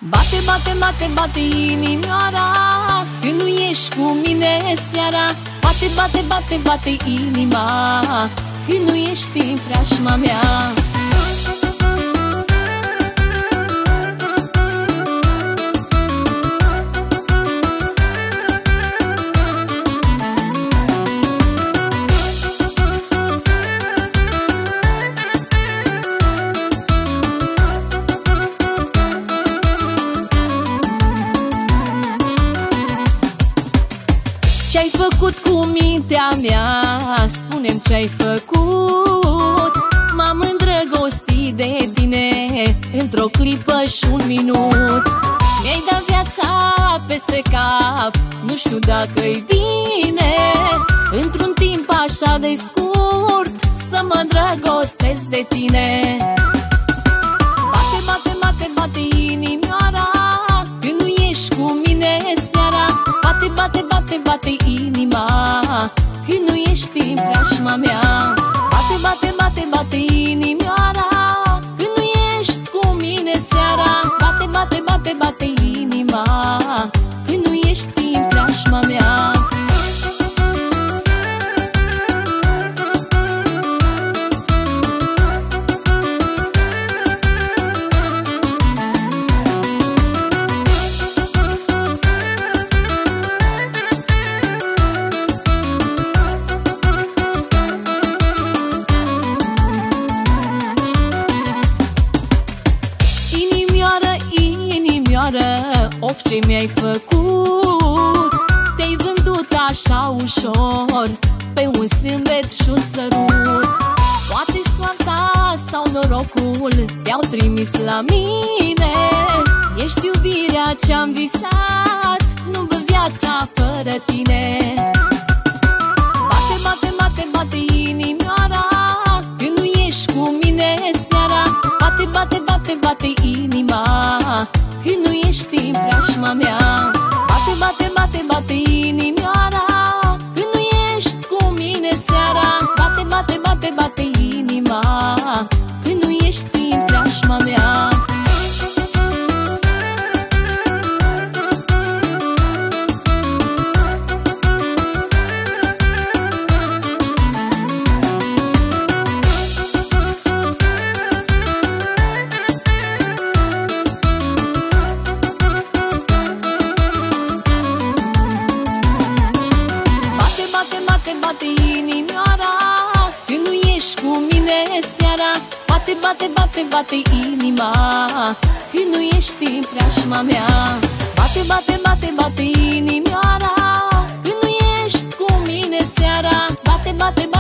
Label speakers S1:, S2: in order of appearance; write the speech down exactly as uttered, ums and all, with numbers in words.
S1: Bate, bate, bate, bate inimioara când nu ești cu mine seara. Bate, bate, bate, bate inima când nu ești în preajma mea. Ce-ai făcut cu mintea mea? Spune-mi ce-ai făcut. M-am îndrăgostit de tine într-o clipă și un minut. Mi-ai dat viața peste cap, nu știu dacă-i bine într-un timp așa de scurt să mă îndrăgostesc de tine. Bate, bate, bate, bate inimioara când nu ești cu mine seara. Bate, bate, bate, bate inima când nu ești în preajma mea. Bate, bate, bate, bate inimioara când nu ești cu mine seara. Bate, bate, bate, bate inima când nu ești în preajma mea. Of, ce mi-ai făcut? Te-ai vândut așa ușor pe un zâmbet și un sărut. Poate soarta sau norocul te-au trimis la mine. Ești iubirea ce-am visat, nu văd viața fără tine. Bate, bate, bate, bate inimioara când nu ești cu mine seara. Bate, bate, bate, bate inima când nu ești în preajma mea. Bate, bate, bate, bate inimioara când nu ești cu mine seara. Bate, bate, bate, bate inima când nu ești în preajma mea. Bate inimioara când nu ești cu mine seara. Bate, bate, bate, bate inima când nu ești în preajma mea. Bate, bate, bate, bate inimioara când nu ești cu mine seara. Bate, bate,